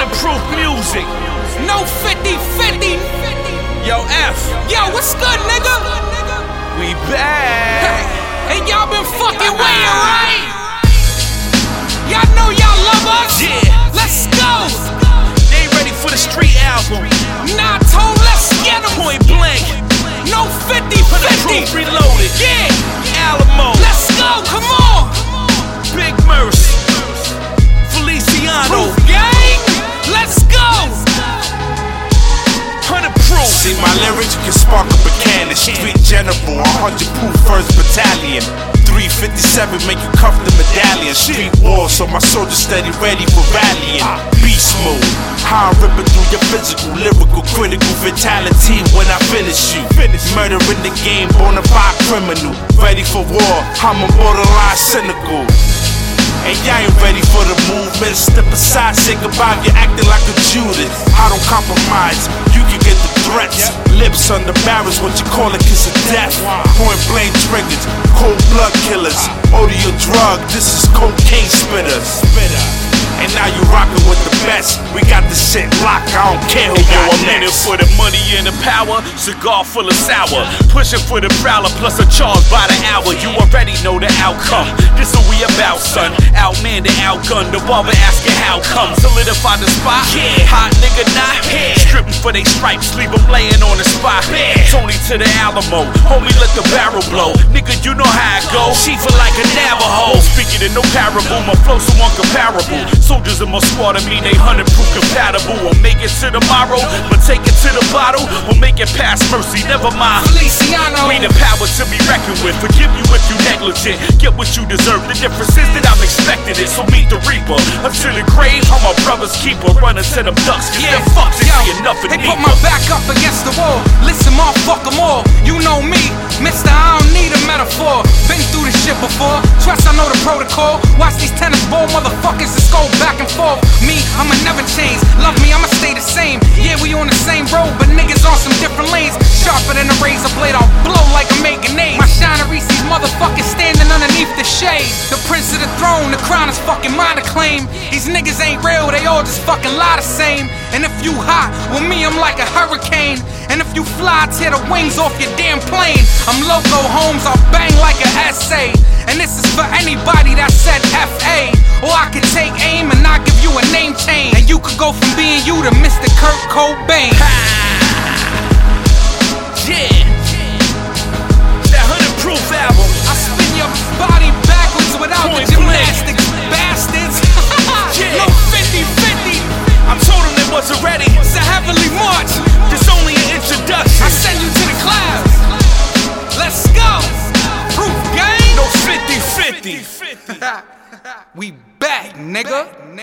Proof music. No 50-50. Yo, F. Yo, what's good, nigga? We back. And y'all been fucking waiting, right? Y'all know y'all love us? Yeah. Let's go. They ain't ready for the street album. Nah, Tone, let's get 'em. Point blank. No Proof 50-50. reloaded. Yeah. Alamo. Let's go, come on. Big Merce. Feliciano. Proof gang. Let's go. 100 Proof. See my lyrics can spark up a cannon. Street general, 100 Proof 1st Battalion. 357 make you cuff the medallion. Street war, so my soldiers steady ready for rallying. Beast mode, how I'm ripping through your physical, lyrical, critical vitality when I finish you. Murder in the game, bonafide criminal. Ready for war, I'm a borderline cynical. And y'all ain't ready for the movement. Step aside, say goodbye, you're acting like a Judas. I don't compromise, you can get the threats. Lips on the barrels, what you call a kiss of death. Point blank triggers, cold blood killers. Audio drug, this is cocaine spitters. And now you rockin' with the best. We got this shit locked, I don't care who got I'm in it next. for the money and the power. Cigar full of sour. Pushing for the prowler plus a charge by the hour. You already know the outcome. This what we about, son. Outman the outgun. The barber asking how come. Solidify the spot. Yeah. Hot nigga not here. Stripping for they stripes. Leave them laying on the spot. Tony to the Alamo. Homie, let the barrel blow. Nigga, you know how it go. Chiefin' like a Navajo. Speaking in no parable. My flow so uncomparable. Soldiers in my squad, I mean they 100 Proof compatible. I'll make it to tomorrow, but take it to the bottle. Or make it past mercy, never mind. Feliciano. We the power to be reckoned with. Forgive you if you negligent. Get what you deserve. The difference is that I'm expecting it. So meet the reaper. Until the grave, I'm my brother's keeper. Running to them ducks, cause them fucks ain't see enough of They me. put my back up against the wall. Listen, fuck them all. You know me, Mr. I don't need a metaphor. Been through this shit before. Trust I know the protocol. Watch these tennis ball motherfuckers just go back and forth. Me, I'ma never change. Love me, I'ma stay the same. Yeah, we on the same road, but niggas on some different lanes. Sharper than a razor blade, I'll blow like a Meganade. My shiner Reese's motherfuckers standing underneath the shade. The prince of the throne, the crown is fucking mine to claim. These niggas ain't real, they all just fucking lie the same. And if you hot, with me I'm like a hurricane. And if you fly, tear the wings off your damn plane. I'm Loco Holmes, I'll bang like an essay. And this is for anybody that said F.A. Or I could take aim and not give you a name change. And you could go from being you to Mr. Kurt Cobain. Yeah. That 100 Proof album. I spin your body backwards without the Point blank. gymnastics, bastards. Yeah. No 50-50. I told them they wasn't ready. It's a heavenly march. This only an introduction. I send you to the clouds. Let's go. Proof gang. No 50-50. We back, nigga.